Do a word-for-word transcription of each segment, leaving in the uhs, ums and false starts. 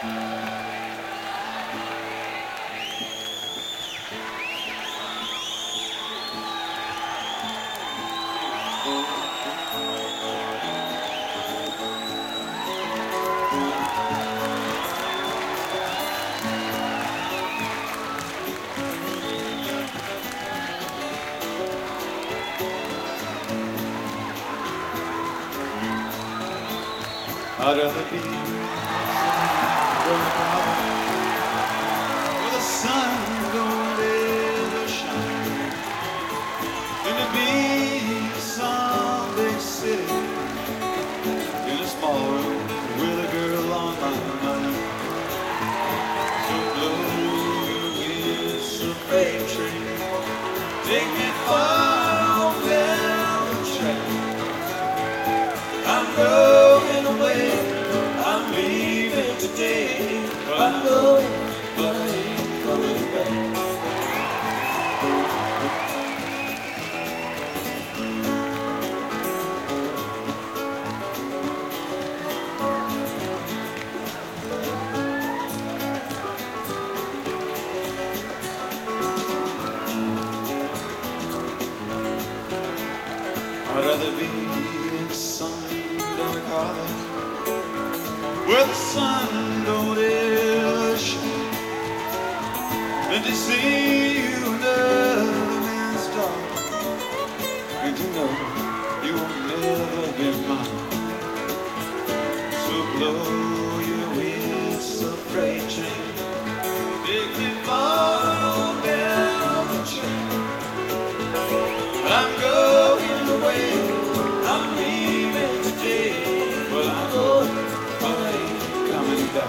I'd rather be where the sun don't ever shine than to be in some big city in a small room with a girl on my mind. So blow your whistle, freight train, take me far down the track. I'm going away, I'm leaving today. I'm going, but I ain't coming back. I'd rather be in some dark hollow where the sun don't ever shine than to see you another man's daughter and to know you will never be mine. So blow your whistle, freight train, take me far down the track. I'm going away, I'm leaving today. Well, I'm going, but I ain't coming back.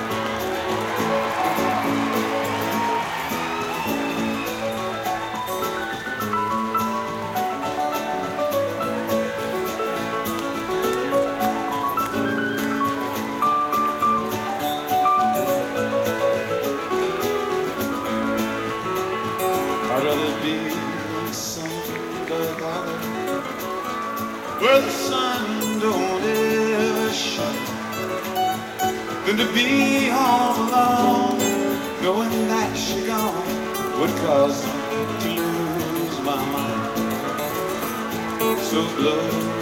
I'd rather be in some dark hollow where the sun don't ever shine than to be all alone, knowing that you're gone would cause me to lose my mind. So blow